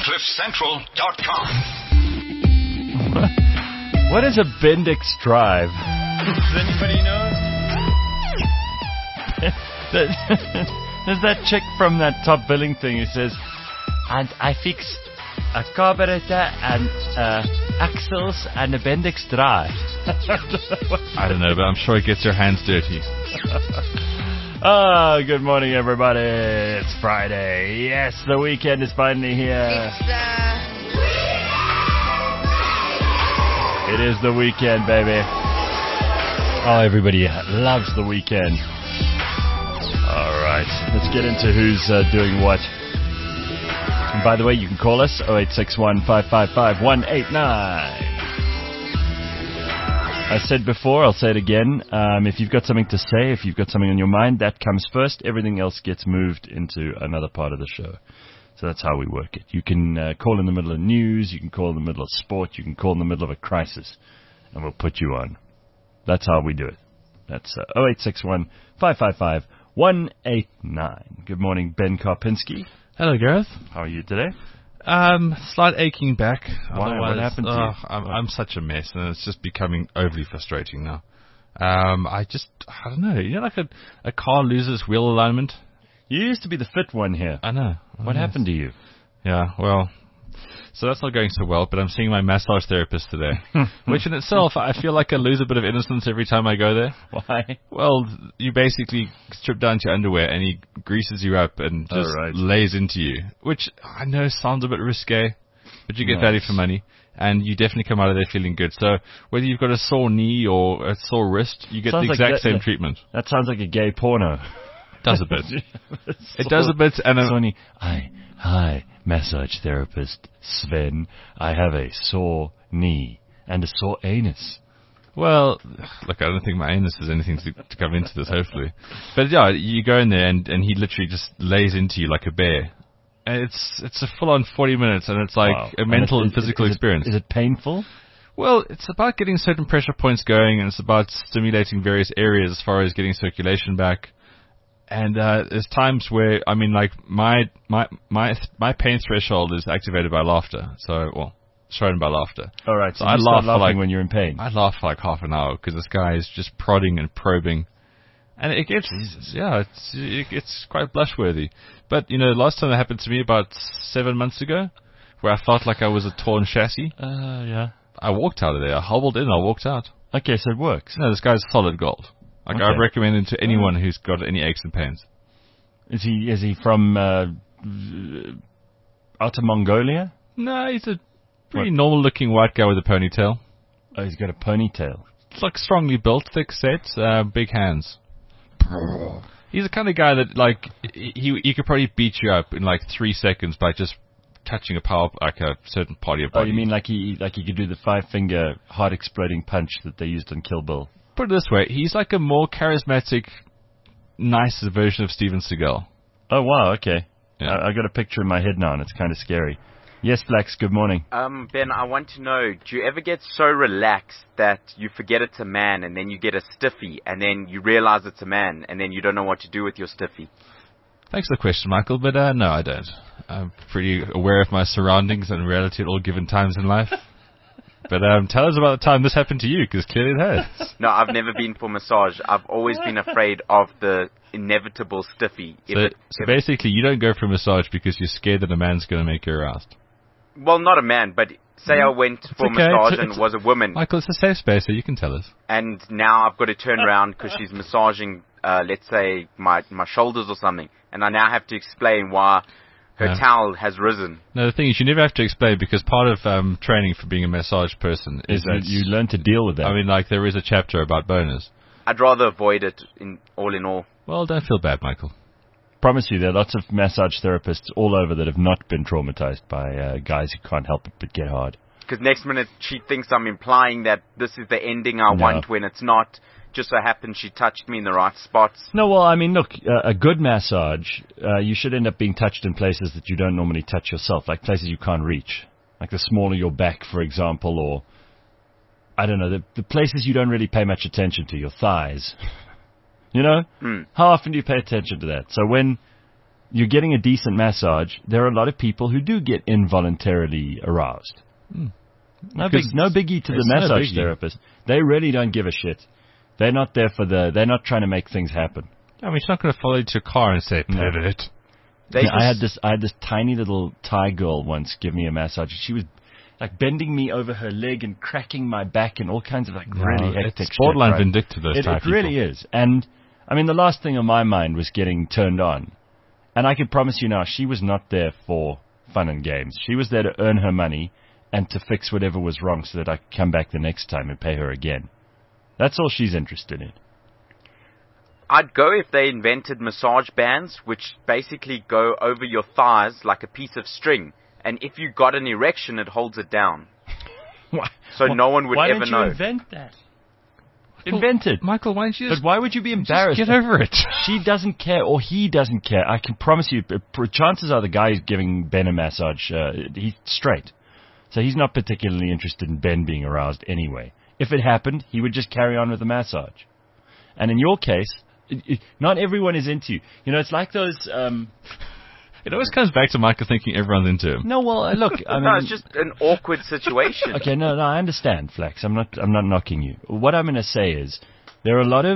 CliffCentral.com. What is a Bendix Drive? Does anybody know? There's that chick from that Top Billing thing who says, and I fixed a carburetor and axles and a Bendix Drive. I don't know, but I'm sure it gets your hands dirty. Good morning, everybody. It's Friday. Yes, the weekend is finally here. It is the weekend, baby. Oh, everybody loves the weekend. All right, let's get into who's doing what. And by the way, you can call us 0861 555 189. I said before, I'll say it again. If you've got something to say, if you've got something on your mind, that comes first. Everything else gets moved into another part of the show. So that's how we work it. You can call in the middle of news, you can call in the middle of sport, you can call in the middle of a crisis, and we'll put you on. That's how we do it. That's 0861 555 189. Good morning, Ben Karpinski. Hello, Gareth. How are you today? Slight aching back. Why? What happened to you? I'm such a mess, and it's just becoming overly frustrating now. I don't know. You know, like a car loses wheel alignment? You used to be the fit one here. I know. What happened to you? Yeah, well, so that's not going so well, but I'm seeing my massage therapist today, which in itself, I feel like I lose a bit of innocence every time I go there. Why? Well, you basically strip down to your underwear and he greases you up and just lays into you, which I know sounds a bit risque, but you get value for money, and you definitely come out of there feeling good. So whether you've got a sore knee or a sore wrist, you get the exact same treatment. That sounds like a gay porno. It does a bit. It does a bit. And Sonny, hi, massage therapist Sven. I have a sore knee and a sore anus. Well, look, I don't think my anus has anything to come into this, hopefully. But yeah, you go in there and he literally just lays into you like a bear. And it's a full-on 40 minutes, and it's like a mental and physical experience. Is it painful? Well, it's about getting certain pressure points going, and it's about stimulating various areas as far as getting circulation back. And there's times where, I mean, like my pain threshold is activated by laughter. So, shown by laughter. All right. So I laugh for when you're in pain. I laugh for like half an hour because this guy is just prodding and probing, and it gets it's quite blush-worthy. But you know, last time that happened to me about 7 months ago, where I felt like I was a torn chassis. Yeah. I walked out of there. I hobbled in. I walked out. Okay, so it works. No, this guy's solid gold. Like I'd recommend him to anyone who's got any aches and pains. Is he from Outer Mongolia? No, he's a pretty normal-looking white guy with a ponytail. Oh, he's got a ponytail. It's like strongly built, thick set, big hands. He's the kind of guy that like he could probably beat you up in like 3 seconds by just touching a certain part of your body. Oh, you mean like he could do the 5-finger heart-exploding punch that they used on Kill Bill? Put it this way, he's like a more charismatic, nicer version of Steven Seagal. Oh, wow, okay. Yeah. I got a picture in my head now, and it's kind of scary. Yes, Flax, good morning. Ben, I want to know, do you ever get so relaxed that you forget it's a man, and then you get a stiffy, and then you realize it's a man, and then you don't know what to do with your stiffy? Thanks for the question, Michael, but no, I don't. I'm pretty aware of my surroundings and reality at all given times in life. But tell us about the time this happened to you, because clearly it has. No, I've never been for massage. I've always been afraid of the inevitable stiffy. So basically, you don't go for a massage because you're scared that a man's going to make you aroused. Well, not a man, but say I went for a massage and was a woman. Michael, it's a safe space, so you can tell us. And now I've got to turn around because she's massaging, let's say, my shoulders or something. And I now have to explain why her towel has risen. No, the thing is, you never have to explain, because part of training for being a massage person is that you learn to deal with that. I mean, like, there is a chapter about boners. I'd rather avoid it in all. Well, don't feel bad, Michael. Promise you, there are lots of massage therapists all over that have not been traumatized by guys who can't help it but get hard. Because next minute she thinks I'm implying that this is the ending I want when it's not. Just so happens she touched me in the right spots. No, well, I mean, look, a good massage, you should end up being touched in places that you don't normally touch yourself, like places you can't reach. Like the small of your back, for example, or, I don't know, the places you don't really pay much attention to, your thighs. You know? How often do you pay attention to that? So when you're getting a decent massage, there are a lot of people who do get involuntarily aroused. No biggie to the massage therapist. They really don't give a shit. They're not there they're not trying to make things happen. I mean, she's not going to follow you to a car and say, pivot. I had this tiny little Thai girl once give me a massage. She was like bending me over her leg and cracking my back and all kinds of really hectic it's borderline shit, right? vindictive, those type It really is. And I mean, the last thing on my mind was getting turned on. And I can promise you now, she was not there for fun and games. She was there to earn her money and to fix whatever was wrong so that I could come back the next time and pay her again. That's all she's interested in. I'd go if they invented massage bands, which basically go over your thighs like a piece of string. And if you got an erection, it holds it down. So no one would ever know. Why didn't you invent that? Invent it. Michael, why don't you But why would you be embarrassed? Just get over it. She doesn't care, or he doesn't care. I can promise you, chances are the guy who's giving Ben a massage, he's straight. So he's not particularly interested in Ben being aroused anyway. If it happened, he would just carry on with the massage. And in your case, not everyone is into you. You know, it's like those... It always comes back to Michael thinking everyone's into him. No, well, look, I mean... No, it's just an awkward situation. Okay, no, I understand, Flax. I'm not knocking you. What I'm going to say is, there are a lot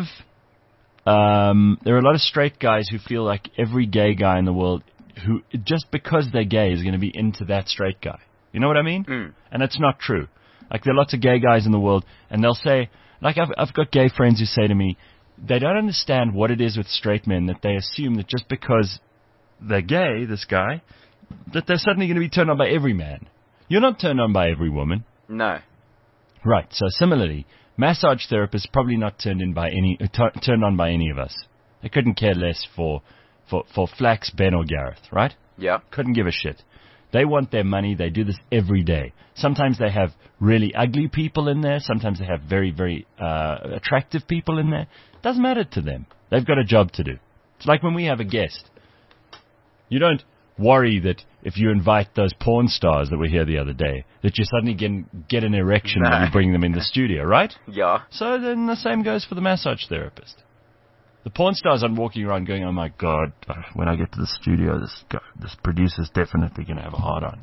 of straight guys who feel like every gay guy in the world, who just because they're gay is going to be into that straight guy. You know what I mean? And that's not true. Like, there are lots of gay guys in the world, and they'll say, like, I've got gay friends who say to me, they don't understand what it is with straight men, that they assume that just because they're gay, this guy, that they're suddenly going to be turned on by every man. You're not turned on by every woman. No. Right. So similarly, massage therapists probably not turned on by any of us. They couldn't care less for Flax, Ben, or Gareth, right? Yeah. Couldn't give a shit. They want their money. They do this every day. Sometimes they have really ugly people in there. Sometimes they have very, very attractive people in there. Doesn't matter to them. They've got a job to do. It's like when we have a guest. You don't worry that if you invite those porn stars that were here the other day, that you suddenly get an erection when you bring them in the studio, right? Yeah. So then the same goes for the massage therapist. The porn stars aren't walking around going, oh my God, when I get to the studio, this producer's definitely going to have a hard-on.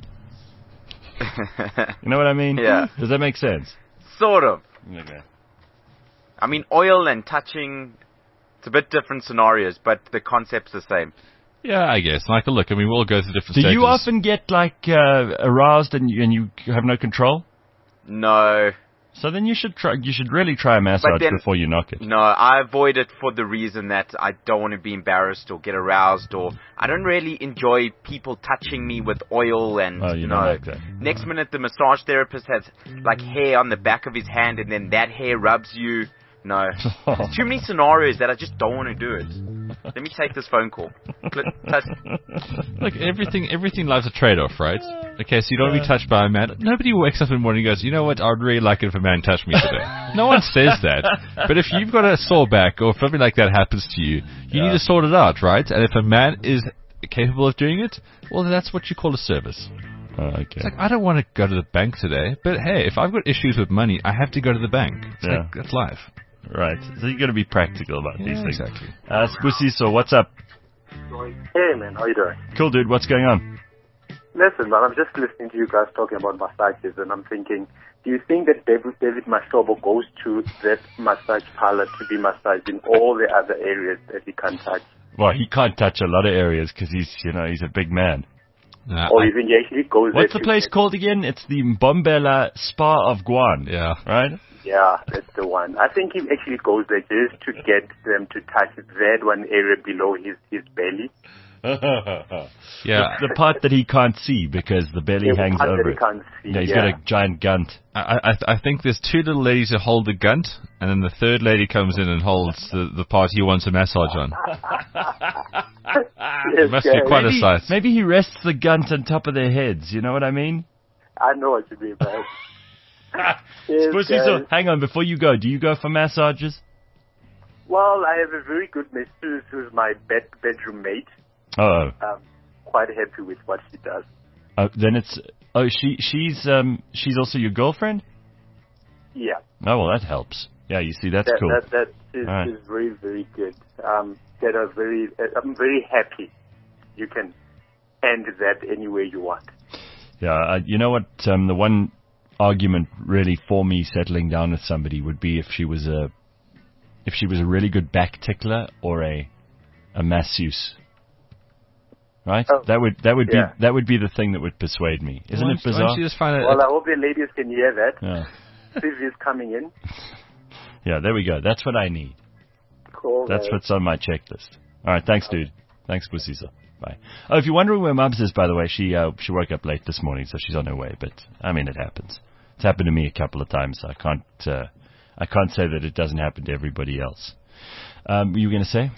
You know what I mean? Yeah. Does that make sense? Sort of. Okay. I mean, oil and touching, it's a bit different scenarios, but the concept's the same. Yeah, I guess. Michael, look, I mean, we'll go through different stages. Do you often get, aroused and you have no control? No. So then you should really try a massage before you knock it. No, I avoid it for the reason that I don't want to be embarrassed or get aroused, or I don't really enjoy people touching me with oil and, you know, like that. Next minute the massage therapist has, like, hair on the back of his hand and then that hair rubs you. No. There's too many scenarios that I just don't want to do it. Let me take this phone call. Look, everything life's a trade-off, right? Okay, so you don't want to be touched by a man. Nobody wakes up in the morning and goes, you know what, I'd really like it if a man touched me today. No one says that. But if you've got a sore back or if something like that happens to you, you need to sort it out, right? And if a man is capable of doing it, well, that's what you call a service. Okay. It's like, I don't want to go to the bank today, but hey, if I've got issues with money, I have to go to the bank. It's like, that's life. Right. So you got to be practical about these things. Exactly. Spussy, so what's up? Hey, man. How you doing? Cool, dude. What's going on? Listen, man. I'm just listening to you guys talking about massages, and I'm thinking, do you think that David Mashobo goes to that massage parlor to be massaged in all the other areas that he can't touch? Well, he can't touch a lot of areas because he's a big man. Or even he actually goes What's the place called again? It's the Mbombela Spa of Guan. Yeah. Right? Yeah, that's the one. I think he actually goes there just to get them to touch that one area below his belly. Yeah. The part that he can't see because the belly hangs over it. He can't see, he's got a giant gunt. I think there's two little ladies who hold the gunt, and then the third lady comes in and holds the part he wants a massage on. It must be quite a sight. Maybe he rests the gunt on top of their heads. You know what I mean? I know what you mean, man. So hang on, before you go, do you go for massages? Well, I have a very good masseuse who's my bedroom mate. Oh. I'm quite happy with what she does. Then it's she's also your girlfriend? Yeah. Oh well, that helps. Yeah, you see, that's cool. That is very, very good. I'm very happy you can end that any way you want. Yeah, you know what? The one argument really for me settling down with somebody would be if she was a really good back tickler or a masseuse. Right? Oh, that would be the thing that would persuade me. Isn't it bizarre? Why don't you just find well, I hope the ladies can hear that. Yeah. Sylvie is coming in. Yeah, there we go. That's what I need. Cool. That's what's on my checklist. All right, thanks, dude. Thanks, Busisa. Bye. Oh, if you're wondering where Mubs is, by the way, she woke up late this morning, so she's on her way. But I mean, it happens. It's happened to me a couple of times. I can't say that it doesn't happen to everybody else. Were you going to say?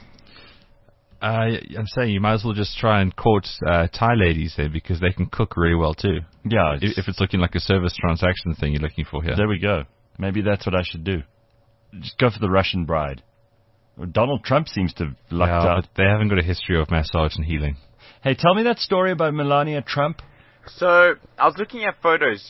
I'm saying you might as well just try and court Thai ladies there because they can cook really well too. Yeah. If it's looking like a service transaction thing you're looking for here. There we go. Maybe that's what I should do. Just go for the Russian bride. Donald Trump seems to have lucked out. But they haven't got a history of massage and healing. Hey, tell me that story about Melania Trump. So, I was looking at photos.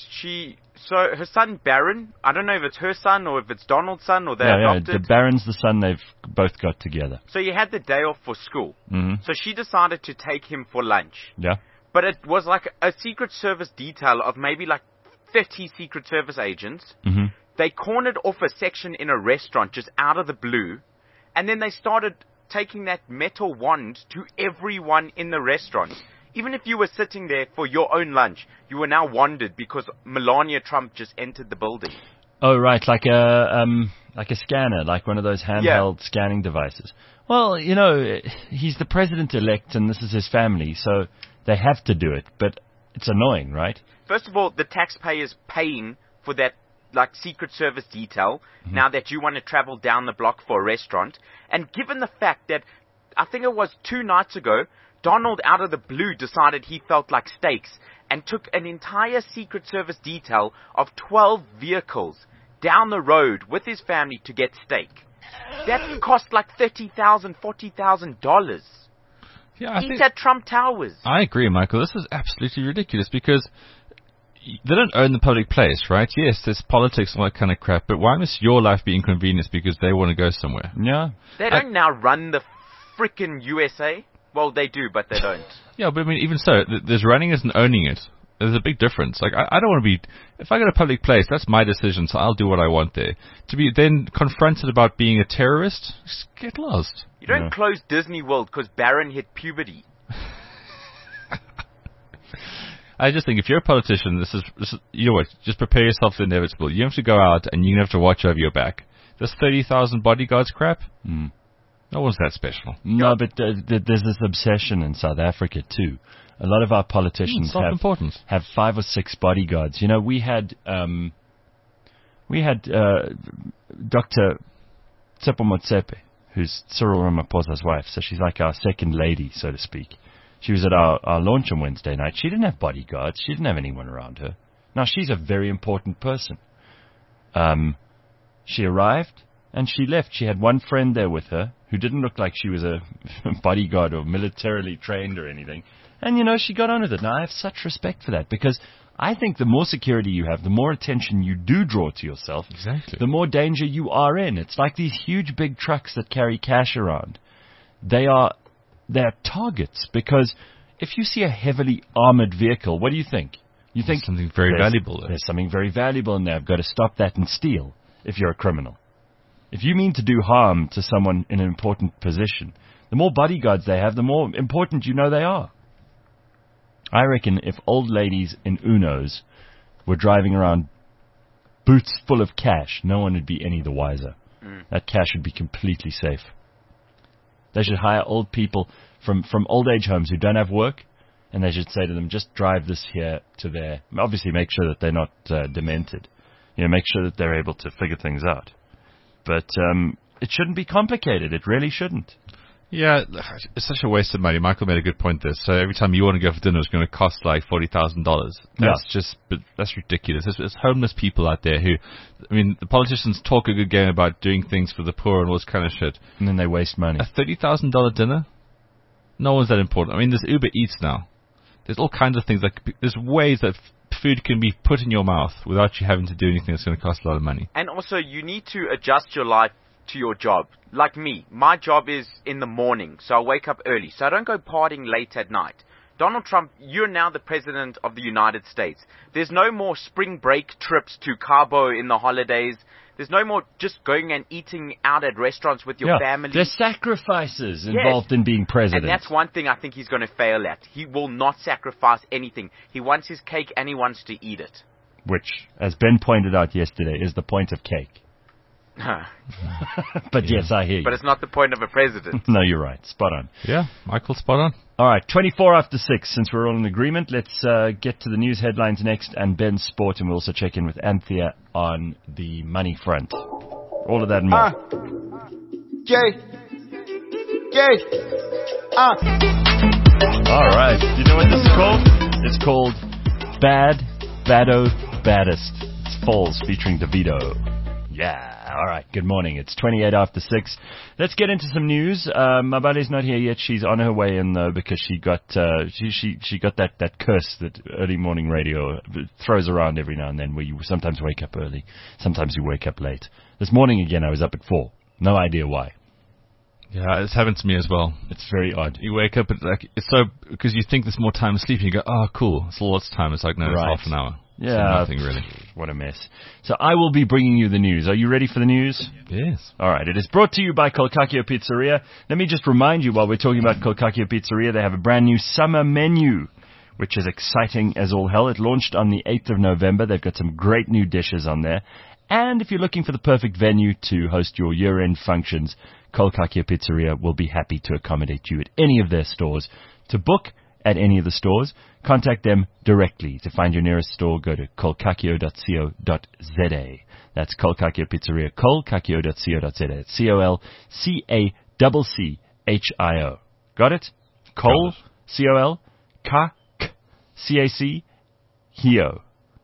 So her son Barron, I don't know if it's her son or if it's Donald's son or they adopted. Yeah, the Barron's the son they've both got together. So he had the day off for school. Mm-hmm. So she decided to take him for lunch. Yeah. But it was like a Secret Service detail of maybe like 30 Secret Service agents. Mm-hmm. They cornered off a section in a restaurant just out of the blue. And then they started taking that metal wand to everyone in the restaurant. Even if you were sitting there for your own lunch, you were now wanded because Melania Trump just entered the building. Oh, right, like a scanner, like one of those handheld scanning devices. Well, you know, he's the president-elect and this is his family, so they have to do it. But it's annoying, right? First of all, the taxpayer's paying for that, like, Secret Service detail, now that you want to travel down the block for a restaurant. And given the fact that, I think it was 2 nights ago, Donald, out of the blue, decided he felt like steaks and took an entire Secret Service detail of 12 vehicles down the road with his family to get steak. That cost like $30,000, $40,000. Yeah, He's at Trump Towers. I agree, Michael. This is absolutely ridiculous because they don't own the public place, right? Yes, there's politics and all that kind of crap, but why must your life be inconvenienced because they want to go somewhere? Yeah. They don't now run the frickin' USA. Well, they do, but they don't. Yeah, but I mean, even so, there's running it and owning it. There's a big difference. Like, I don't want to be... If I go to a public place, that's my decision, so I'll do what I want there. To be then confronted about being a terrorist, just get lost. You don't close Disney World because Barron hit puberty. I just think if you're a politician, this is you know what, just prepare yourself for the inevitable. You have to go out and you're going to have to watch over your back. This 30,000 bodyguards crap? No one's that special. No, but there's this obsession in South Africa too. A lot of our politicians have 5 or 6 bodyguards. You know, we had Dr. Tsepo Motsepe, who's Cyril Ramaphosa's wife. So she's like our second lady, so to speak. She was at our launch on Wednesday night. She didn't have bodyguards. She didn't have anyone around her. Now, she's a very important person. She arrived and she left. She had one friend there with her who didn't look like she was a bodyguard or militarily trained or anything. And, you know, she got on with it. Now, I have such respect for that because I think the more security you have, the more attention you do draw to yourself, exactly, the more danger you are in. It's like these huge big trucks that carry cash around. They're targets because if you see a heavily armored vehicle, what do you think? You think something very valuable. There's something very valuable in there. I've got to stop that and steal if you're a criminal. If you mean to do harm to someone in an important position, the more bodyguards they have, the more important you know they are. I reckon if old ladies in Unos were driving around boots full of cash, no one would be any the wiser. That cash would be completely safe. They should hire old people from old age homes who don't have work, and they should say to them, just drive this here to there. Obviously, make sure that they're not demented. You know, make sure that they're able to figure things out. But it shouldn't be complicated. It really shouldn't. Yeah, it's such a waste of money. Michael made a good point there. So every time you want to go for dinner, it's going to cost like $40,000. That's ridiculous. There's homeless people out there who, I mean, the politicians talk a good game about doing things for the poor and all this kind of shit. And then they waste money. A $30,000 dinner? No one's that important. I mean, there's Uber Eats now. There's all kinds of things. There's ways that food can be put in your mouth without you having to do anything that's going to cost a lot of money. And also, you need to adjust your life to your job. Like me, my job is in the morning, so I wake up early, so I don't go partying late at night. Donald Trump, you're now the president of the United States. There's no more spring break trips to Cabo in the holidays. There's no more just going and eating out at restaurants with your family. There's sacrifices involved in being president. And that's one thing I think he's going to fail at. He will not sacrifice anything. He wants his cake and he wants to eat it. Which, as Ben pointed out yesterday, is the point of cake. But yes, I hear you. But it's not the point of a president. No, you're right. Spot on. Yeah, Michael, spot on. All right, 24 after 6. Since we're all in agreement, let's get to the news headlines next and Ben's sport, and we'll also check in with Anthea on the money front. All of that and more. All right. Do you know what this is called? It's called Bad, Baddo, Baddest. It's Falls featuring Davido. Yeah. All right. Good morning. It's 28 after 6. Let's get into some news. Mabale's not here yet. She's on her way in though because she got she got that curse that early morning radio throws around every now and then, where you sometimes wake up early, sometimes you wake up late. This morning again, I was up at 4. No idea why. Yeah, it's happened to me as well. It's very odd. You wake up at it's so because you think there's more time asleep. And you go, oh, cool. It's lots of time. It's like no, it's half an hour. Yeah, so nothing really. What a mess. So I will be bringing you the news. Are you ready for the news? Yes. All right. It is brought to you by Kolkakio Pizzeria. Let me just remind you, while we're talking about Kolkakio Pizzeria, they have a brand new summer menu, which is exciting as all hell. It launched on the 8th of November. They've got some great new dishes on there. And if you're looking for the perfect venue to host your year-end functions, Kolkakio Pizzeria will be happy to accommodate you at any of their stores. To book at any of the stores, contact them directly. To find your nearest store, go to kolkakio.co.za. That's Kolkakio Pizzeria, kolkakio.co.za. It's COLCACCHIO. Got it? Col, C-O-L-C-A-C, Hio,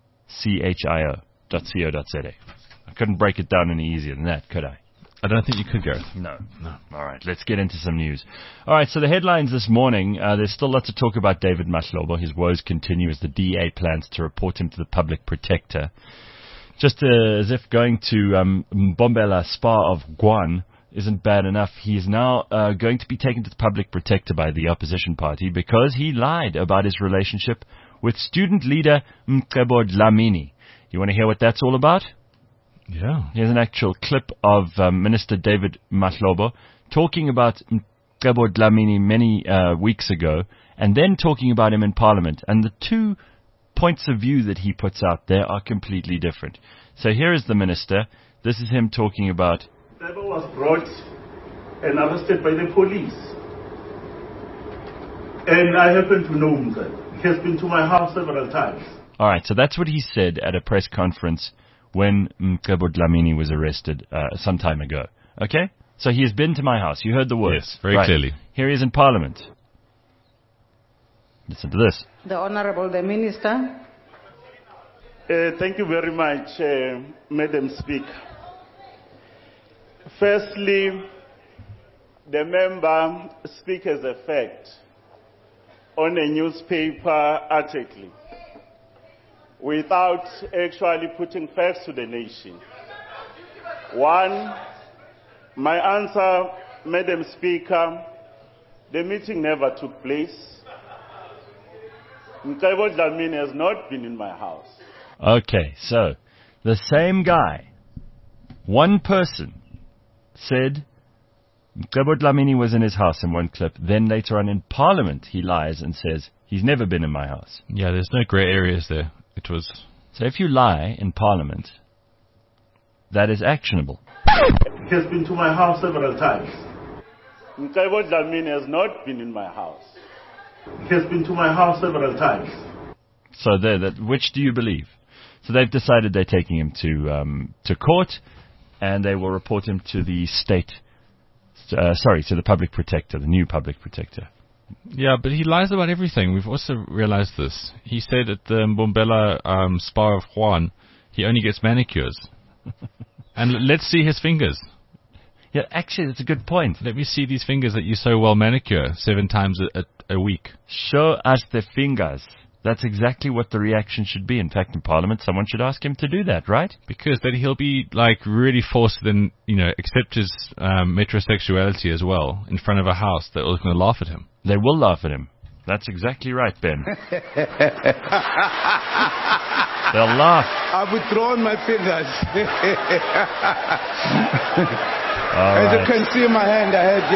CHIO.co.za. I couldn't break it down any easier than that, could I? I don't think you could, Gareth. No. All right, let's get into some news. All right, so the headlines this morning, there's still lots to talk about David Mahlobo. His woes continue as the DA plans to report him to the public protector. Just as if going to Mbombela Spa of Guan isn't bad enough, he is now going to be taken to the public protector by the opposition party because he lied about his relationship with student leader Mcebo Dlamini. You want to hear what that's all about? Yeah. Here's an actual clip of Minister David Mahlobo talking about Mcebo Dlamini many weeks ago, and then talking about him in Parliament. And the two points of view that he puts out there are completely different. So here is the minister. This is him talking about... Mcebo was brought and arrested by the police. And I happen to know Mcebo. He has been to my house several times. All right, so that's what he said at a press conference when Mcebo Dlamini was arrested some time ago. Okay? So he has been to my house. You heard the words. Yes, very clearly. Here he is in Parliament. Listen to this. The Honorable the Minister. Thank you very much, Madam Speaker. Firstly, the member speaks as a fact on a newspaper article without actually putting facts to the nation. One, my answer, Madam Speaker, the meeting never took place. Mcebo Dlamini has not been in my house. Okay, so the same guy, one person, said Mcebo Dlamini was in his house in one clip. Then later on in Parliament, he lies and says he's never been in my house. Yeah, there's no grey areas there. It was. So if you lie in Parliament, that is actionable. He has been to my house several times. Mcebo Dlamini has not been in my house. He has been to my house several times. So there, which do you believe? So they've decided they're taking him to court, and they will report him to the to the public protector, the new public protector. Yeah, but he lies about everything. We've also realized this. He said at the Mbombela Spa of Juan, he only gets manicures. And let's see his fingers. Yeah, actually, that's a good point. Let me see these fingers that you so well manicure 7 times a week. Show us the fingers. That's exactly what the reaction should be. In fact, in Parliament, someone should ask him to do that, right? Because then he'll be, like, really forced to then, accept his metrosexuality as well in front of a house that was going to laugh at him. They will laugh at him. That's exactly right, Ben. They'll laugh. I've withdrawn my fingers. As you can see my hand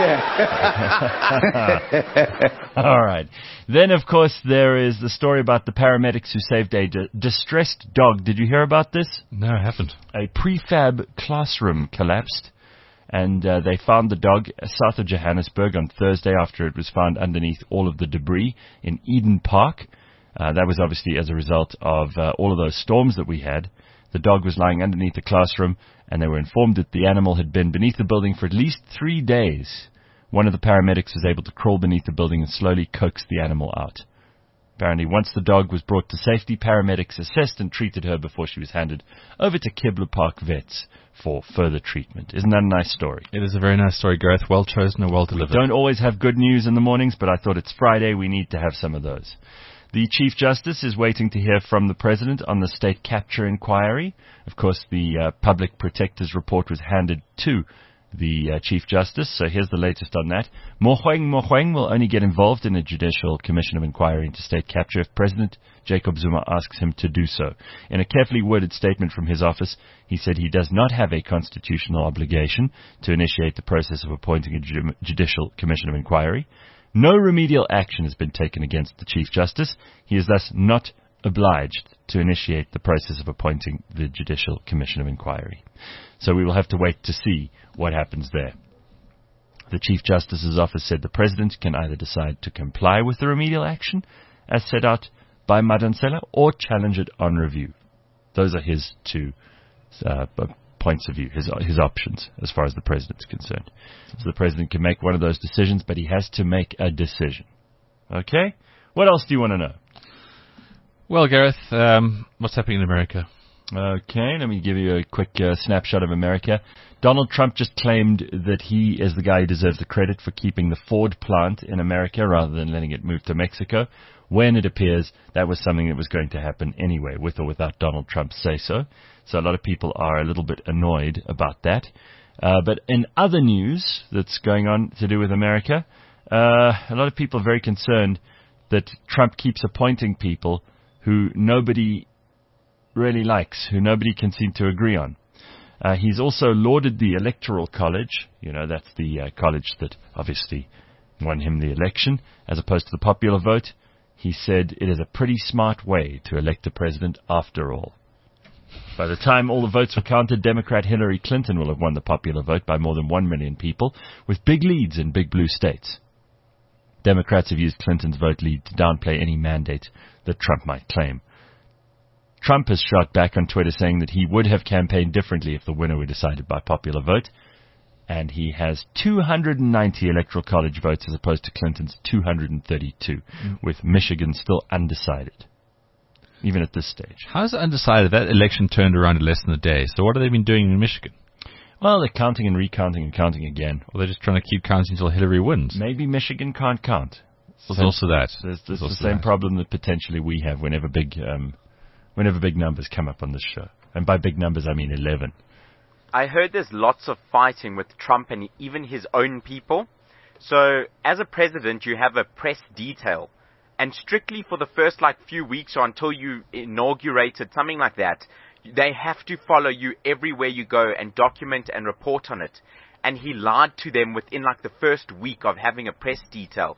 ahead, All right. Then, of course, there is the story about the paramedics who saved a distressed dog. Did you hear about this? No, I haven't. A prefab classroom collapsed, and they found the dog south of Johannesburg on Thursday after it was found underneath all of the debris in Eden Park. That was obviously as a result of all of those storms that we had. The dog was lying underneath the classroom, and they were informed that the animal had been beneath the building for at least 3 days. One of the paramedics was able to crawl beneath the building and slowly coax the animal out. Apparently, once the dog was brought to safety, paramedics assessed and treated her before she was handed over to Kibble Park Vets for further treatment. Isn't that a nice story? It is a very nice story, Gareth. Well chosen and well delivered. We don't always have good news in the mornings, but I thought it's Friday. We need to have some of those. The Chief Justice is waiting to hear from the President on the state capture inquiry. Of course, the Public Protector's report was handed to the Chief Justice, so here's the latest on that. Mogoeng will only get involved in a Judicial Commission of Inquiry into state capture if President Jacob Zuma asks him to do so. In a carefully worded statement from his office, he said he does not have a constitutional obligation to initiate the process of appointing a Judicial Commission of Inquiry. No remedial action has been taken against the Chief Justice. He is thus not obliged to initiate the process of appointing the Judicial Commission of Inquiry. So we will have to wait to see what happens there. The Chief Justice's office said the President can either decide to comply with the remedial action as set out by Madonsela or challenge it on review. Those are his two points of view, his options as far as the President's concerned. So the President can make one of those decisions, but he has to make a decision. Okay? What else do you want to know? Well, Gareth, what's happening in America? Okay, let me give you a quick snapshot of America. Donald Trump just claimed that he is the guy who deserves the credit for keeping the Ford plant in America rather than letting it move to Mexico, when it appears that was something that was going to happen anyway, with or without Donald Trump's say-so. So a lot of people are a little bit annoyed about that. But in other news that's going on to do with America, a lot of people are very concerned that Trump keeps appointing people who nobody really likes, who nobody can seem to agree on. He's also lauded the Electoral College. You know, that's the college that obviously won him the election, as opposed to the popular vote. He said it is a pretty smart way to elect a president after all. By the time all the votes were counted, Democrat Hillary Clinton will have won the popular vote by more than 1 million people, with big leads in big blue states. Democrats have used Clinton's vote lead to downplay any mandate that Trump might claim. Trump has shot back on Twitter saying that he would have campaigned differently if the winner were decided by popular vote, and he has 290 Electoral College votes as opposed to Clinton's 232, with Michigan still undecided, even at this stage. How is it undecided? That election turned around in less than a day, so what have they been doing in Michigan? Well, they're counting and recounting and counting again. Or they're just trying to keep counting until Hillary wins. Maybe Michigan can't count. There's also that. There's the same problem that potentially we have whenever big numbers come up on this show. And by big numbers, I mean 11. I heard there's lots of fighting with Trump and even his own people. So, as a president, you have a press detail. And strictly for the first few weeks or until you inaugurated, something like that, they have to follow you everywhere you go and document and report on it. And he lied to them within the first week of having a press detail.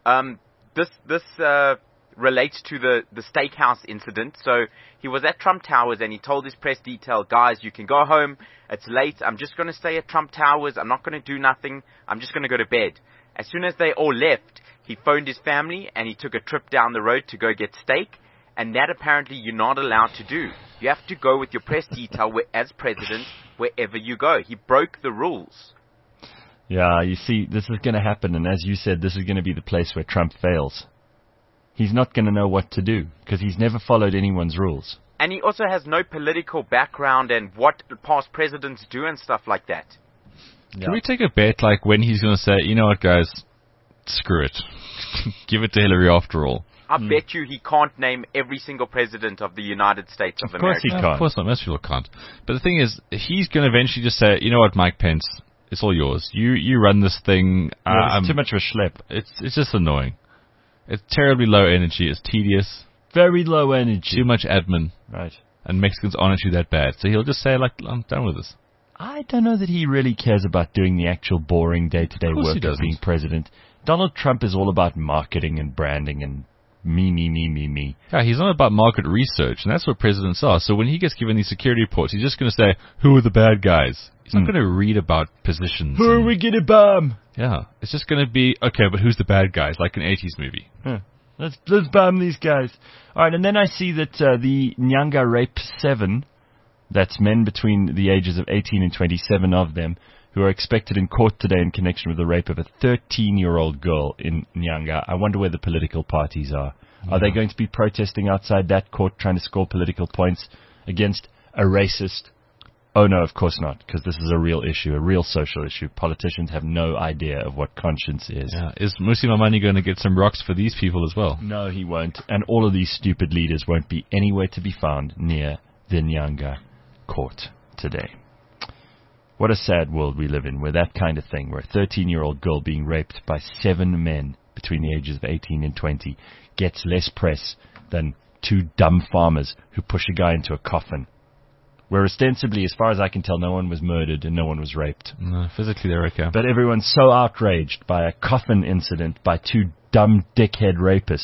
This relates to the steakhouse incident. So he was at Trump Towers and he told his press detail, guys, you can go home. It's late. I'm just going to stay at Trump Towers. I'm not going to do nothing. I'm just going to go to bed. As soon as they all left, he phoned his family and he took a trip down the road to go get steak. And that apparently you're not allowed to do. You have to go with your press detail as president wherever you go. He broke the rules. Yeah, you see, this is going to happen. And as you said, this is going to be the place where Trump fails. He's not going to know what to do because he's never followed anyone's rules. And he also has no political background and what past presidents do and stuff like that. Yeah. Can we take a bet when he's going to say, you know what, guys, screw it. Give it to Hillary after all. I bet you he can't name every single president of the United States of America. Of course he can't. Of course not. Most people can't. But the thing is, he's going to eventually just say, you know what, Mike Pence, it's all yours. You run this thing. It's too much of a schlep. It's just annoying. It's terribly low energy. It's tedious. Very low energy. Too much admin. Right. And Mexicans aren't actually that bad. So he'll just say, like, I'm done with this. I don't know that he really cares about doing the actual boring day-to-day work of being president. Donald Trump is all about marketing and branding and me. Yeah, he's not about market research, and that's what presidents are. So when he gets given these security reports, he's just going to say, who are the bad guys? He's not going to read about positions. Who are we going to bomb? Yeah, it's just going to be, okay, but who's the bad guys, like an 80s movie. Huh. Let's bomb these guys. All right, and then I see that the Nyanga Rape 7, that's men between the ages of 18 and 27 of them, who are expected in court today in connection with the rape of a 13-year-old girl in Nyanga. I wonder where the political parties are. Are they going to be protesting outside that court trying to score political points against a racist? Oh, no, of course not, because this is a real issue, a real social issue. Politicians have no idea of what conscience is. Yeah. Is Musi Mamani going to get some rocks for these people as well? No, he won't. And all of these stupid leaders won't be anywhere to be found near the Nyanga court today. What a sad world we live in, where that kind of thing, where a 13-year-old girl being raped by 7 men between the ages of 18 and 20 gets less press than 2 dumb farmers who push a guy into a coffin. Where ostensibly, as far as I can tell, no one was murdered and no one was raped. No, physically they're okay. But everyone's so outraged by a coffin incident by 2 dumb dickhead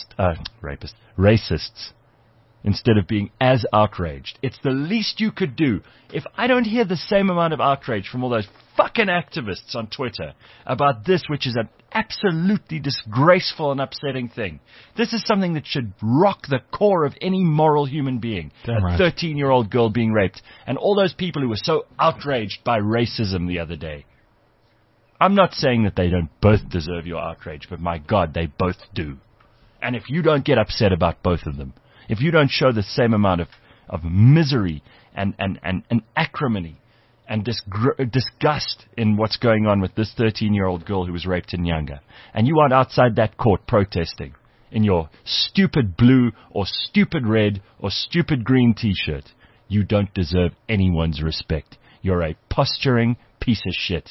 racists, instead of being as outraged. It's the least you could do. If I don't hear the same amount of outrage from all those fucking activists on Twitter about this, which is an absolutely disgraceful and upsetting thing. This is something that should rock the core of any moral human being. Damn right. 13-year-old girl being raped. And all those people who were so outraged by racism the other day. I'm not saying that they don't both deserve your outrage, but my God, they both do. And if you don't get upset about both of them, if you don't show the same amount of misery and acrimony and disgust in what's going on with this 13-year-old girl who was raped in Nyanga, and you aren't outside that court protesting in your stupid blue or stupid red or stupid green T-shirt, you don't deserve anyone's respect. You're a posturing piece of shit.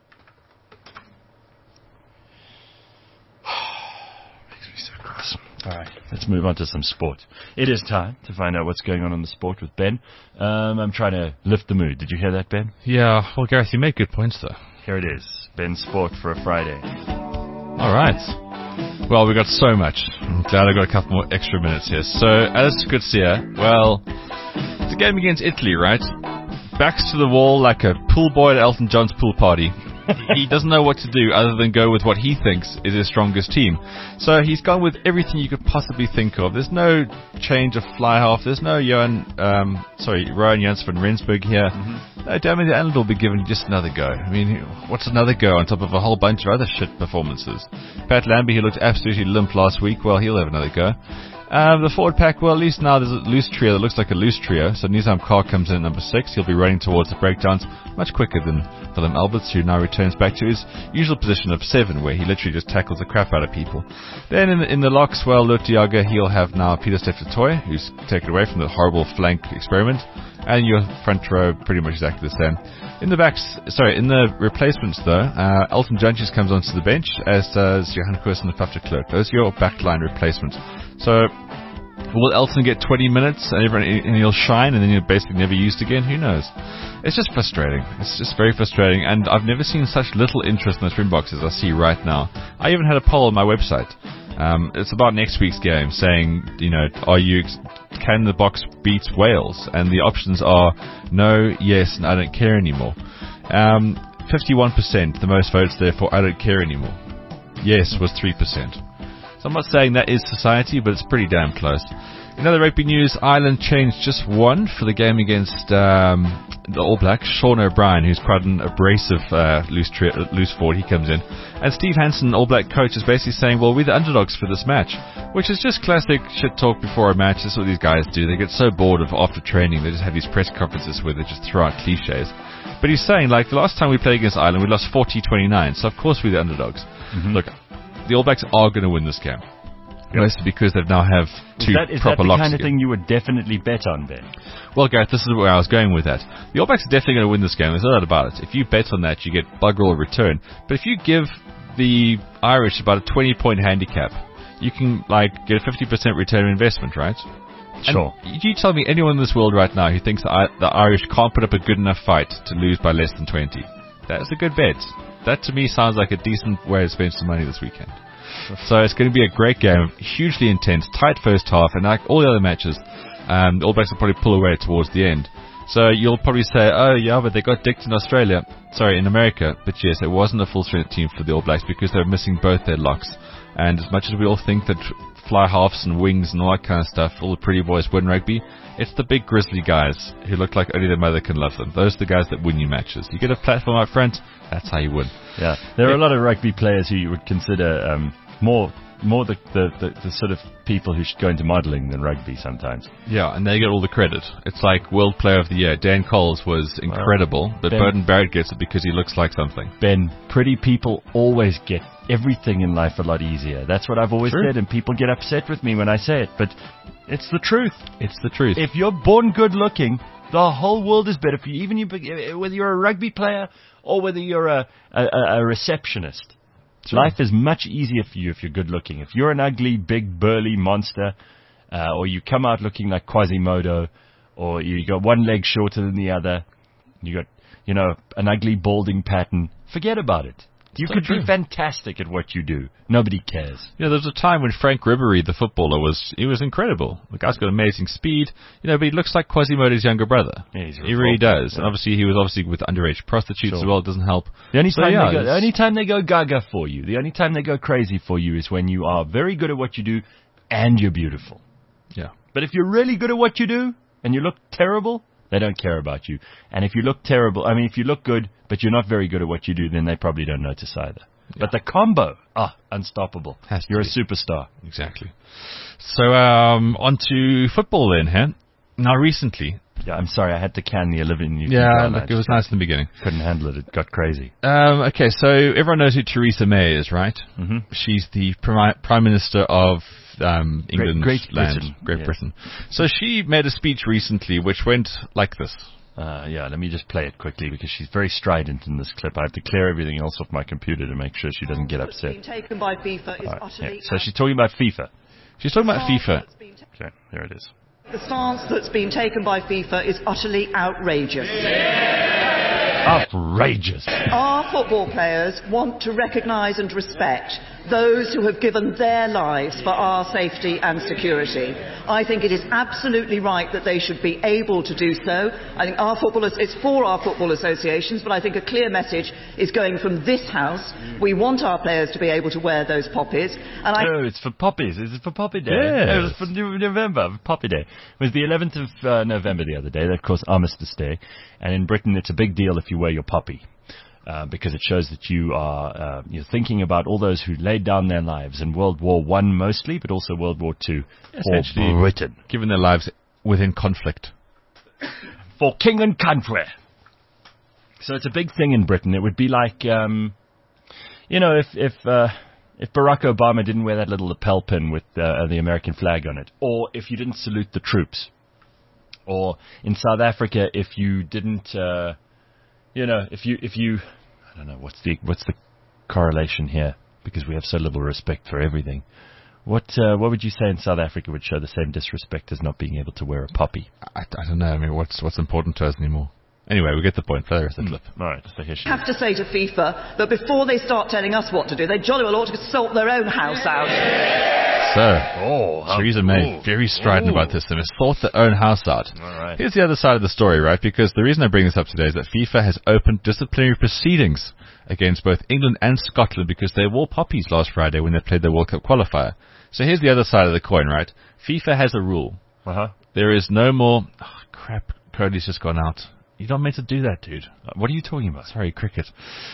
Makes me so cross. All right, let's move on to some sport. It is time to find out what's going on in the sport with Ben. I'm trying to lift the mood. Did you hear that, Ben? Yeah, well, Gareth, you make good points, though. Here it is. Ben's sport for a Friday. All right. Well, we got so much. I'm glad I got a couple more extra minutes here. So, Alistair Coetzee, well, it's a game against Italy, right? Backs to the wall like a pool boy at Elton John's pool party. He doesn't know what to do other than go with what he thinks is his strongest team. So he's gone with everything you could possibly think of. There's no change of fly half. There's no Rowan Jans van Rensburg here. No, damn it, and it'll be given just another go. I mean, what's another go on top of a whole bunch of other shit performances? Pat Lambie, he looked absolutely limp last week. Well, he'll have another go. The forward pack, well, at least now there's a loose trio that looks like a loose trio. So Nizam Carr comes in at number 6. He'll be running towards the breakdowns much quicker than Willem Alberts, who now returns back to his usual position of 7, where he literally just tackles the crap out of people. Then in the locks, well, Lutiaga, he'll have now Peter Steph-Toy, who's taken away from the horrible flank experiment. And your front row, pretty much exactly the same. In the replacements though, Elton Jantjies comes onto the bench, as does Johan Koos and Fafter Clerk. Those are your backline replacements. So, will Elton get 20 minutes and he'll shine and then he'll basically never used again? Who knows? It's just frustrating. It's just very frustrating, and I've never seen such little interest in the Springboks as I see right now. I even had a poll on my website. It's about next week's game, saying, can the Boks beat Wales? And the options are no, yes, and I don't care anymore. 51%, the most votes there for I don't care anymore. Yes was 3%. So I'm not saying that is society, but it's pretty damn close. In other rugby news, Ireland changed just 1 for the game against the All Blacks. Sean O'Brien, who's quite an abrasive loose forward, he comes in. And Steve Hansen, All Black coach, is basically saying, well, we're the underdogs for this match. Which is just classic shit talk before a match. That's what these guys do. They get so bored of after training, they just have these press conferences where they just throw out cliches. But he's saying, like, the last time we played against Ireland, we lost 40-29. So, of course, we're the underdogs. Look, the All Blacks are going to win this game. Mostly because they now have two Is proper that the locks kind of again. thing you would definitely bet on, Ben? Well, Gareth, this is where I was going with that. The All Blacks are definitely going to win this game. There's no doubt about it. If you bet on that, you get bugger all return. But if you give the Irish about a 20-point handicap, you can get a 50% return on investment, right? Sure. And you tell me anyone in this world right now who thinks the Irish can't put up a good enough fight to lose by less than 20. That's a good bet. That to me sounds like a decent way to spend some money this weekend. So it's going to be a great game, hugely intense, tight first half, and like all the other matches, the All Blacks will probably pull away towards the end. So you'll probably say, oh yeah, but they got dicked in America. But yes, it wasn't a full strength team for the All Blacks because they were missing both their locks. And as much as we all think that fly halves and wings and all that kind of stuff, all the pretty boys win rugby, it's the big grizzly guys who look like only their mother can love them. Those are the guys that win you matches. You get a platform up front, that's how you win. Yeah, there are a lot of rugby players who you would consider more the sort of people who should go into modelling than rugby sometimes. Yeah, and they get all the credit. It's like World Player of the Year. Dan Coles was incredible, but Burton Barrett gets it because he looks like something. Ben, pretty people always get everything in life a lot easier. That's what I've always said, and people get upset with me when I say it, but it's the truth. It's the truth. If you're born good looking, the whole world is better for you, whether you're a rugby player or whether you're a receptionist. Sure. Life is much easier for you if you're good looking. If you're an ugly, big, burly monster, or you come out looking like Quasimodo, or you got one leg shorter than the other, you got, an ugly balding pattern, forget about it. You could be fantastic at what you do. Nobody cares. There was a time when Frank Ribery, the footballer, was incredible. The guy's got amazing speed, but he looks like Quasimodo's younger brother. Yeah, he really does. Yeah. And obviously, he was with underage prostitutes as well. It doesn't help. The only time they go gaga for you, the only time they go crazy for you is when you are very good at what you do and you're beautiful. Yeah. But if you're really good at what you do and you look terrible, they don't care about you. And if you look if you look good, but you're not very good at what you do, then they probably don't notice either. Yeah. But the combo, unstoppable. You're a superstar. Exactly. So, on to football then, huh? Now, recently... Yeah, I'm sorry, I had to can the Olivia Newton. It was nice in the beginning. Couldn't handle it. It got crazy. Okay, so everyone knows who Theresa May is, right? Mm-hmm. She's the Prime Minister of England, Great Britain. So she made a speech recently which went like this. Let me just play it quickly because she's very strident in this clip. I have to clear everything else off my computer to make sure she doesn't get upset. Taken by FIFA is utterly So she's talking about FIFA. She's talking about FIFA. Okay, here it is. The stance that's been taken by FIFA is utterly outrageous. Outrageous. Our football players want to recognise and respect those who have given their lives for our safety and security. I think it is absolutely right that they should be able to do so. I think it's for our football associations, but I think a clear message is going from this House. We want our players to be able to wear those poppies. It's for poppies. Is it for Poppy Day? Yes. It was for November, Poppy Day. It was the 11th of November the other day. Of course, Armistice Day. And in Britain, it's a big deal if you wear your poppy. Because it shows that you are you're thinking about all those who laid down their lives in World War I mostly, but also World War II Essentially, for Britain. Given their lives within conflict. For king and country. So it's a big thing in Britain. It would be like, if Barack Obama didn't wear that little lapel pin with the American flag on it, or if you didn't salute the troops, or in South Africa, if you didn't... if you, I don't know, what's the correlation here? Because we have so little respect for everything. What would you say in South Africa would show the same disrespect as not being able to wear a poppy? I don't know. I mean, what's important to us anymore? Anyway, we get the point. Play the rest of the clip. All right, so here she have to say to FIFA that before they start telling us what to do, they jolly well ought to sort their own house out. So, Theresa May, very strident about this. They must sort their own house out. All right. Here's the other side of the story, right? Because the reason I bring this up today is that FIFA has opened disciplinary proceedings against both England and Scotland because they wore poppies last Friday when they played their World Cup qualifier. So here's the other side of the coin, right? FIFA has a rule. Uh-huh. There is no more... Oh, crap. Cody's just gone out. You don't meant to do that, dude. What are you talking about? Sorry, cricket.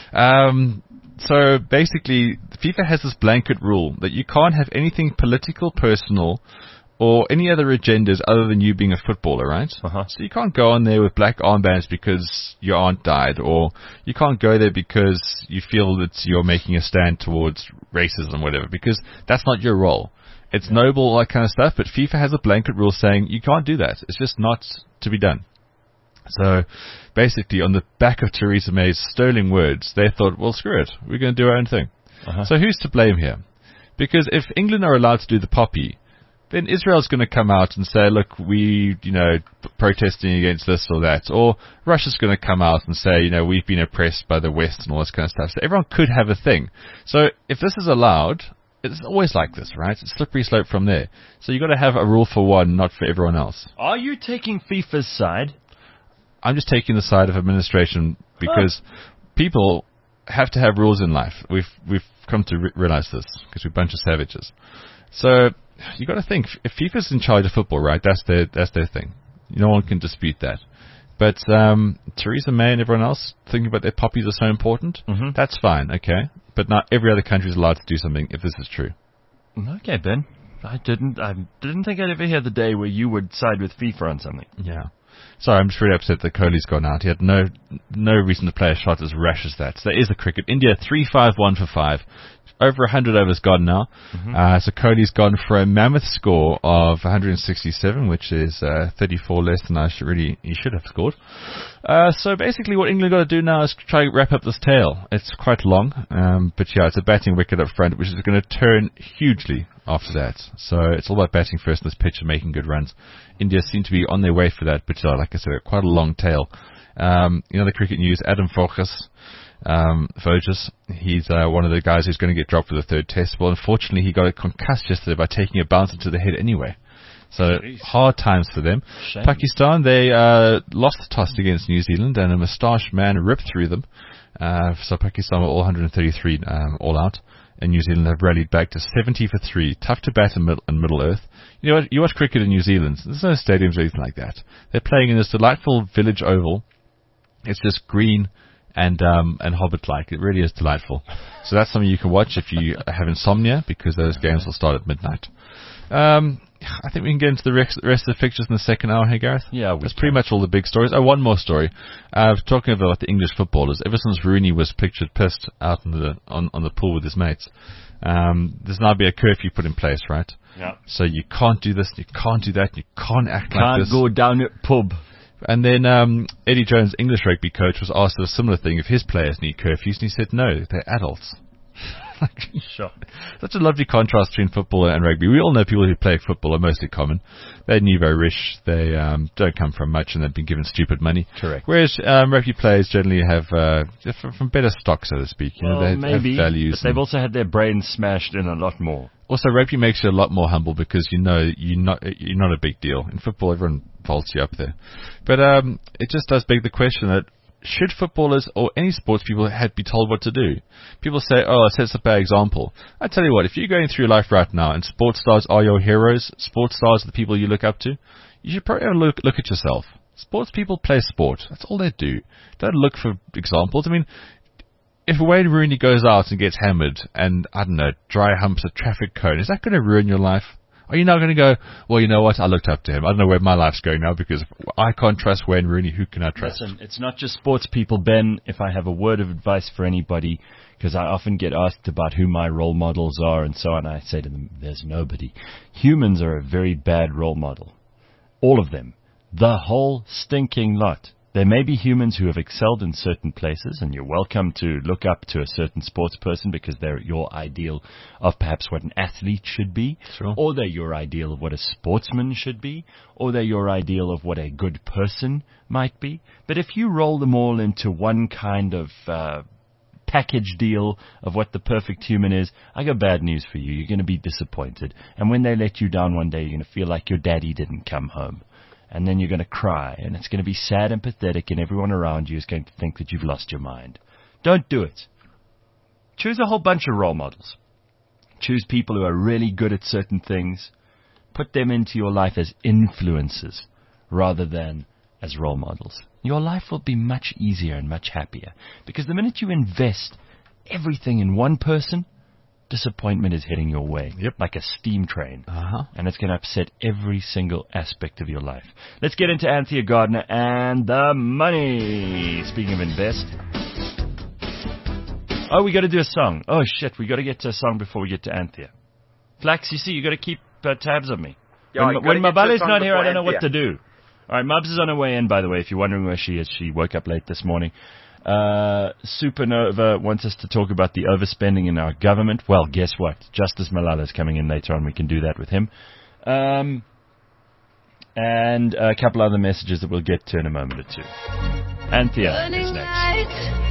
So basically, FIFA has this blanket rule that you can't have anything political, personal, or any other agendas other than you being a footballer, right? Uh-huh. So you can't go on there with black armbands because your aunt died, or you can't go there because you feel that you're making a stand towards racism or whatever, because that's not your role. It's noble, all that kind of stuff, but FIFA has a blanket rule saying you can't do that. It's just not to be done. So basically, on the back of Theresa May's sterling words, they thought, well, screw it. We're going to do our own thing. So who's to blame here? Because if England are allowed to do the poppy, then Israel's going to come out and say, look, we, protesting against this or that. Or Russia's going to come out and say, we've been oppressed by the West and all this kind of stuff. So everyone could have a thing. So if this is allowed, it's always like this, right? It's a slippery slope from there. So you've got to have a rule for one, not for everyone else. Are you taking FIFA's side? I'm just taking the side of administration because people have to have rules in life. We've come to realize this because we're a bunch of savages. So you got to think, if FIFA's in charge of football, right? That's their thing. No one can dispute that. But Theresa May and everyone else thinking about their poppies are so important. That's fine, okay. But not every other country is allowed to do something if this is true. Okay, Ben. I didn't think I'd ever hear the day where you would side with FIFA on something. Yeah. Sorry, I'm just really upset that Kohli's gone out. He had no reason to play a shot as rash as that. So there is the cricket. India 3-5-1 for 5. Over 100 overs gone now. So Kohli's gone for a mammoth score of 167, which is 34 less than he should have scored. So basically what England got to do now is try to wrap up this tail. It's quite long, but yeah, it's a batting wicket up front, which is going to turn hugely after that. So it's all about batting first in this pitch and making good runs. India seem to be on their way for that, but like I said, quite a long tail. The cricket news, Adam Voges, he's one of the guys who's going to get dropped for the third test. Well, unfortunately, he got concussed yesterday by taking a bouncer to the head anyway. So hard times for them. Shame. Pakistan, they lost the toss against New Zealand, and a moustache man ripped through them. So Pakistan were all 133 all out, and New Zealand have rallied back to 70 for 3. Tough to bat in Middle Earth. You know what? You watch cricket in New Zealand. There's no stadiums or anything like that. They're playing in this delightful village oval. It's just green and Hobbit-like. It really is delightful. So that's something you can watch if you have insomnia, because those games will start at midnight. I think we can get into the rest of the fixtures in the second hour, hey Gareth? Yeah, that's pretty much all the big stories. Oh, one more story. Talking about the English footballers. Ever since Rooney was pictured pissed out on the pool with his mates, there's now be a curfew put in place, right? Yeah. So you can't do this, you can't do that, you can't act like this. Can't go down at pub. And then Eddie Jones, English rugby coach, was asked a similar thing if his players need curfews, and he said no, they're adults. Sure. Such a lovely contrast between football and rugby. We all know people who play football are mostly common. They're nouveau-riche, they don't come from much, and they've been given stupid money. Correct. Whereas rugby players generally have from better stock, so to speak. They maybe, have values. But they've also had their brains smashed in a lot more. Also, rugby makes you a lot more humble because you're not a big deal. In football, everyone vaults you up there. But it just does beg the question that should footballers or any sports people be told what to do? People say, oh, it sets a bad example. I tell you what, if you're going through life right now and sports stars are your heroes, sports stars are the people you look up to, you should probably have a look at yourself. Sports people play sport. That's all they do. Don't look for examples. I mean, if Wayne Rooney goes out and gets hammered and, I don't know, dry humps a traffic cone, is that going to ruin your life? Are you now going to go, well, you know what, I looked up to him. I don't know where my life's going now because if I can't trust Wayne Rooney, who can I trust? Listen, it's not just sports people, Ben. If I have a word of advice for anybody, because I often get asked about who my role models are and so on, I say to them, there's nobody. Humans are a very bad role model. All of them. The whole stinking lot. There may be humans who have excelled in certain places, and you're welcome to look up to a certain sports person because they're your ideal of perhaps what an athlete should be, sure. Or they're your ideal of what a sportsman should be, or they're your ideal of what a good person might be. But if you roll them all into one kind of package deal of what the perfect human is, I got bad news for you. You're going to be disappointed. And when they let you down one day, you're going to feel like your daddy didn't come home. And then you're going to cry, and it's going to be sad and pathetic, and everyone around you is going to think that you've lost your mind. Don't do it. Choose a whole bunch of role models. Choose people who are really good at certain things. Put them into your life as influences rather than as role models. Your life will be much easier and much happier. Because the minute you invest everything in one person, disappointment is heading your way, like a steam train, and it's going to upset every single aspect of your life. Let's get into Anthea Gardner and the money. Speaking of invest. Oh, we got to do a song. Oh, shit, we got to get to a song before we get to Anthea. Flax, you see, you got to keep tabs on me. Yeah, when Mabale's not here, I don't know Anthea. what to do. All right, Mubs is on her way in, by the way, if you're wondering where she is. She woke up late this morning. Supernova wants us to talk about the overspending in our government. Well, guess what? Justice Malala is coming in later on. We can do that with him. And a couple other messages that we'll get to in a moment or two. Anthea is next.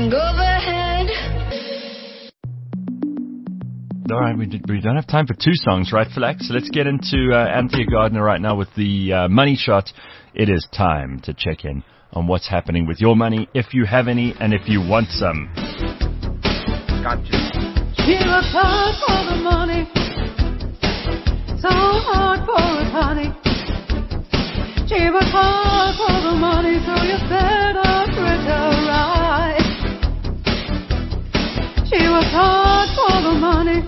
All right, we don't have time for two songs, right, Flax? So let's get into Anthea Gardner right now with the money shot. It is time to check in on what's happening with your money, if you have any, and if you want some. Gotcha. She worked hard for the money, so hard for it, honey. She worked hard for the money, so you better treat her right. She worked hard for the money.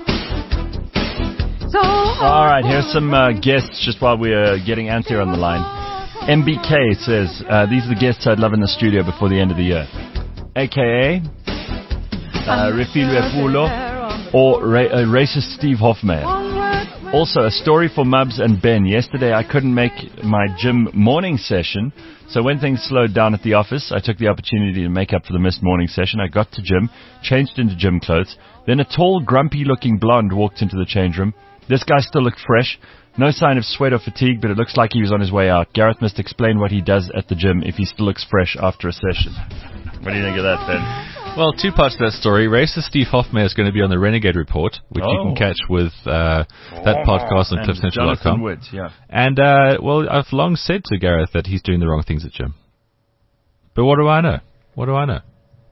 All right, here's some guests just while we're getting Anthea on the line. MBK says, these are the guests I'd love in the studio before the end of the year. AKA, Refilwe Pulo or racist Steve Hofmeyer. Also, a story for Mubs and Ben. Yesterday I couldn't make my gym morning session, so when things slowed down at the office, I took the opportunity to make up for the missed morning session. I got to gym, changed into gym clothes. Then a tall, grumpy-looking blonde walked into the change room. This guy still looked fresh. No sign of sweat or fatigue, but it looks like he was on his way out. Gareth must explain what he does at the gym if he still looks fresh after a session. What do you think of that, Ben? Well, two parts to that story. Racist Steve Hofmeyer is going to be on the Renegade Report, which you can catch with that podcast on CliffCentral.com. Woods, yeah. And, well, I've long said to Gareth that he's doing the wrong things at gym. But what do I know? What do I know?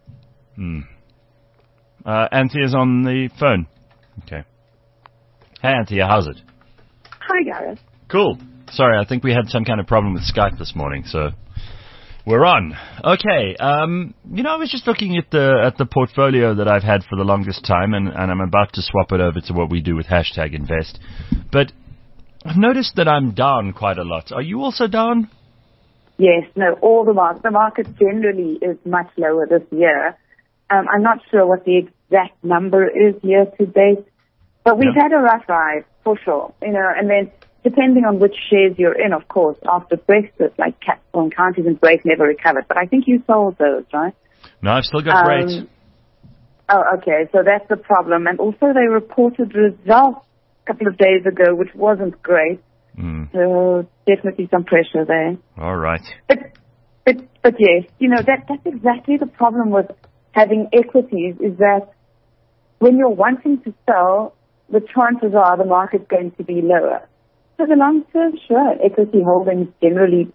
Anthea's on the phone. Okay. Hey, Anthea, how's it? Hi, Gareth. Cool. Sorry, I think we had some kind of problem with Skype this morning, so we're on. Okay. I was just looking at the portfolio that I've had for the longest time, and I'm about to swap it over to what we do with #invest. But I've noticed that I'm down quite a lot. Are you also down? Yes, no, all the market generally is much lower this year. I'm not sure what the exact number is year to date, but we've had a rough ride, for sure. And then depending on which shares you're in, of course, after Brexit, like Capital and Counties and Brait never recovered. But I think you sold those, right? No, I've still got Brait. Oh, okay, so that's the problem. And also they reported results a couple of days ago, which wasn't great. So definitely some pressure there. All right. But yes, that's exactly the problem with having equities, is that when you're wanting to sell, the chances are the market's going to be lower. So the long term, sure, equity holdings generally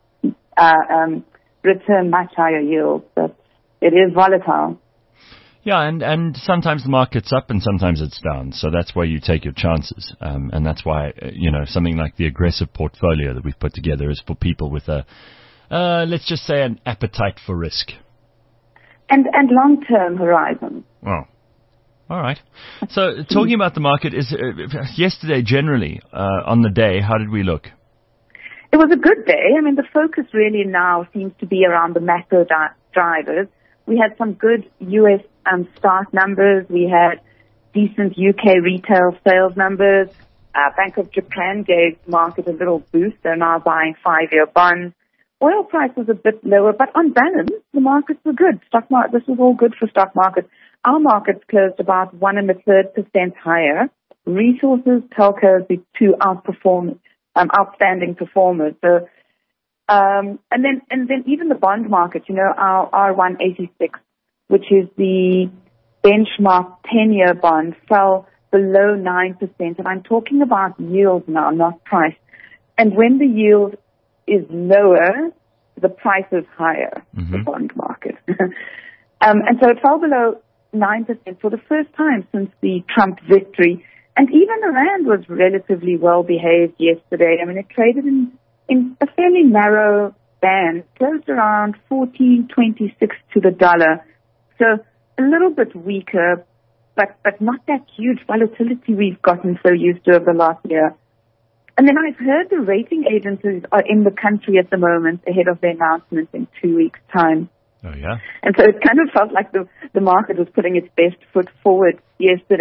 return much higher yields, but it is volatile. Yeah, and sometimes the market's up and sometimes it's down, so that's why you take your chances. And that's why, something like the aggressive portfolio that we've put together is for people with let's just say an appetite for risk. And long-term horizon. Well, all right. So talking about the market, is yesterday generally on the day, how did we look? It was a good day. I mean, the focus really now seems to be around the macro drivers. We had some good U.S. start numbers. We had decent UK retail sales numbers. Bank of Japan gave the market a little boost. They're now buying 5-year bonds. Oil price was a bit lower, but on balance, the markets were good. This was all good for stock markets. Our markets closed about 1.33% higher. Resources, telcos, the two outstanding performers. So, and then even the bond market, our R186, which is the benchmark 10-year bond, fell below 9%. And I'm talking about yield now, not price. And when the yield is lower, the price is higher, the bond market. And so it fell below 9% for the first time since the Trump victory. And even the rand was relatively well behaved yesterday. I mean, it traded in a fairly narrow band, closed around 14.26 to the dollar. So a little bit weaker, but not that huge volatility we've gotten so used to over the last year. And then I've heard the rating agencies are in the country at the moment ahead of their announcement in 2 weeks' time. Oh, yeah? And so it kind of felt like the market was putting its best foot forward yesterday.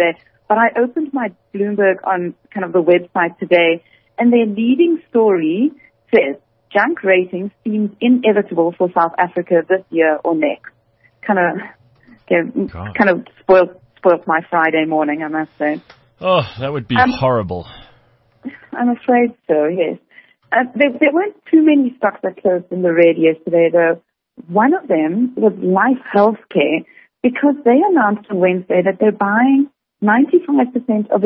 But I opened my Bloomberg on kind of the website today, and their leading story says, junk ratings seems inevitable for South Africa this year or next. Kind of spoiled my Friday morning, I must say. Oh, that would be horrible. I'm afraid so, yes. There weren't too many stocks that closed in the red yesterday, though. One of them was Life Healthcare, because they announced on Wednesday that they're buying 95% of a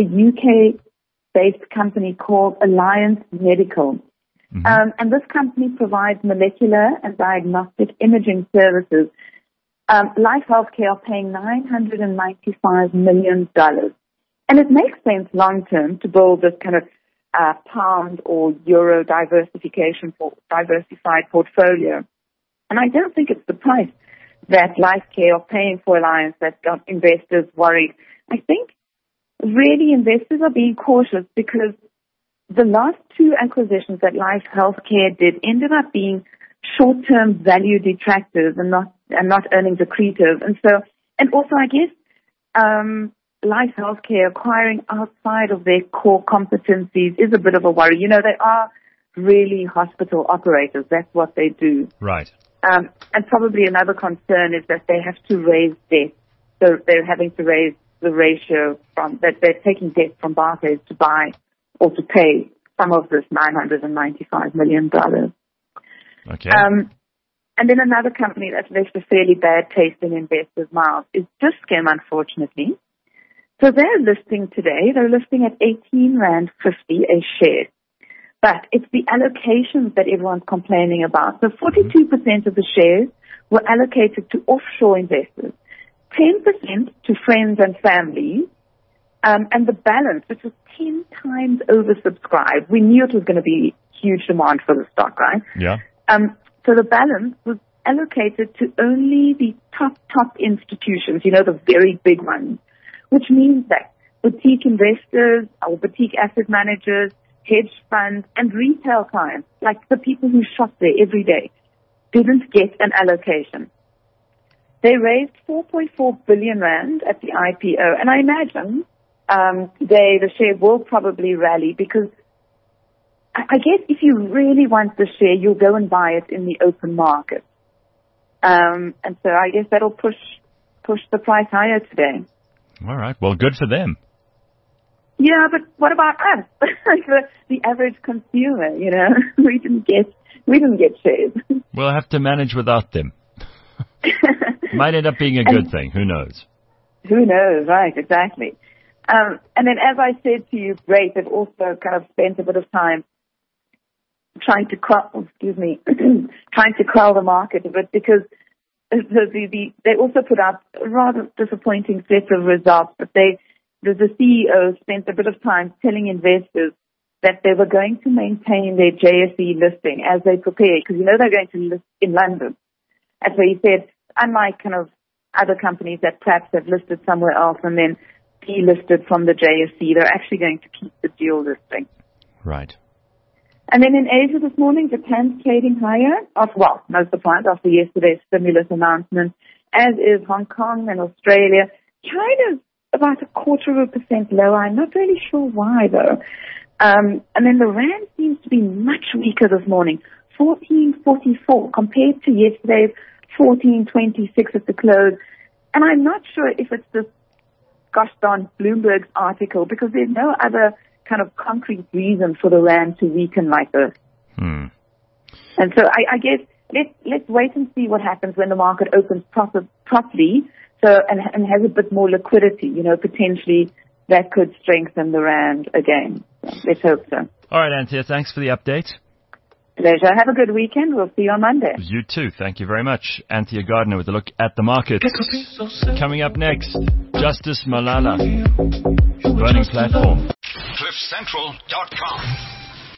UK-based company called Alliance Medical. Mm-hmm. And this company provides molecular and diagnostic imaging services. Life Healthcare are paying $995 million. And it makes sense long-term to build this kind of pound or euro diversified portfolio. And I don't think it's the price that LifeCare are paying for Alliance that got investors worried. I think really investors are being cautious because the last two acquisitions that Life Healthcare did ended up being short-term value detractors and not earnings accretive. And also I guess Life Healthcare acquiring outside of their core competencies is a bit of a worry. You know, they are really hospital operators. That's what they do. Right. And probably another concern is that they have to raise debt. So they're having to raise the ratio that they're taking debt from Barclays to buy or to pay some of this $995 million. Okay. And then another company that's left a fairly bad taste in investors' mouths is Dis-Chem, unfortunately. So they're listing today. They're listing at 18 Rand 50 a share. But it's the allocations that everyone's complaining about. So 42% of the shares were allocated to offshore investors, 10% to friends and family, and the balance, which was 10 times oversubscribed. We knew it was going to be huge demand for the stock, right? Yeah. So the balance was allocated to only the top institutions, you know, the very big ones, which means that boutique investors or boutique asset managers, hedge funds, and retail clients, like the people who shop there every day, didn't get an allocation. They raised 4.4 billion Rand at the IPO, and I imagine today the share will probably rally because I guess if you really want the share, you'll go and buy it in the open market. And so I guess that'll push the price higher today. All right. Well, good for them. Yeah, but what about us? the average consumer, you know, we didn't get shares. We'll have to manage without them. Might end up being a good thing. Who knows? Who knows? Right, exactly. And then, as I said to you, Grace have also kind of spent a bit of time trying to quell the market a bit because they also put out a rather disappointing set of results, but the CEO spent a bit of time telling investors that they were going to maintain their JSE listing as they prepare, because, you know, they're going to list in London. And so he said, unlike kind of other companies that perhaps have listed somewhere else and then delisted from the JSE, they're actually going to keep the dual listing. Right. And then in Asia this morning, Japan's trading higher, no surprise, after yesterday's stimulus announcement, as is Hong Kong and Australia. China's about 0.25% lower. I'm not really sure why, though. And then the Rand seems to be much weaker this morning, 14.44 compared to yesterday's 14.26 at the close. And I'm not sure if it's this gosh darn Bloomberg's article, because there's no other kind of concrete reason for the Rand to weaken like this. And so I guess let's wait and see what happens when the market opens properly. So, and has a bit more liquidity, you know, potentially that could strengthen the Rand again. So let's hope so. All right, Anthea, thanks for the update. Pleasure. Have a good weekend. We'll see you on Monday. You too. Thank you very much. Anthea Gardner with a look at the markets. Coming up next, Justice Malala, burning platform. CliffCentral.com